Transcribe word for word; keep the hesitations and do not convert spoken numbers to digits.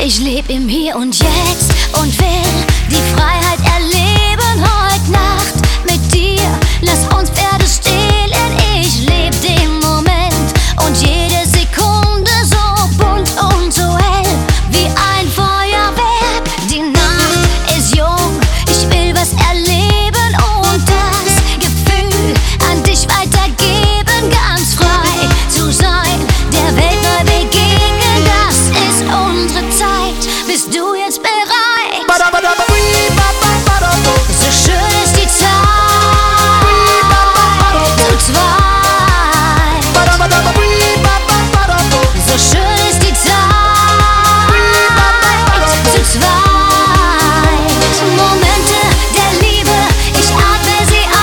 Ich leb im Hier und Jetzt und will die Freiheit